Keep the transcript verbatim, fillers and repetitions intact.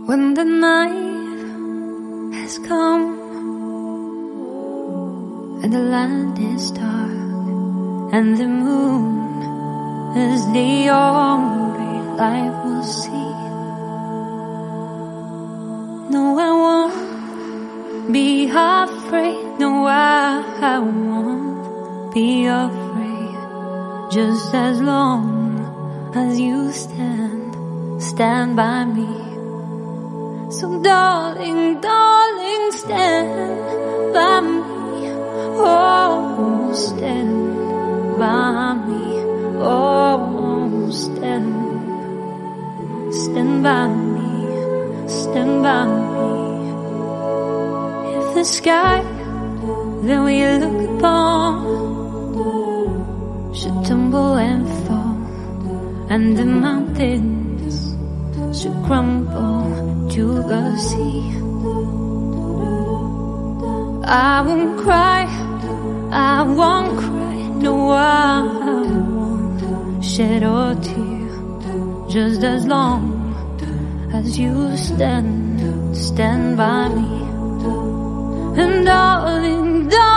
When the night has come and the land is dark and the moon is the only light we'll see. No, I won't be afraid. No, I, I won't be afraid. Just as long as you stand, stand by me. So darling, darling, stand by me. Oh, stand by me. Oh, stand, stand by me, stand by me. If the sky that we look upon should tumble and fall, and the mountains should crumble to the sea, I won't cry, I won't cry, no, I won't shed a tear. Just as long as you stand, stand by me. And darling, darling,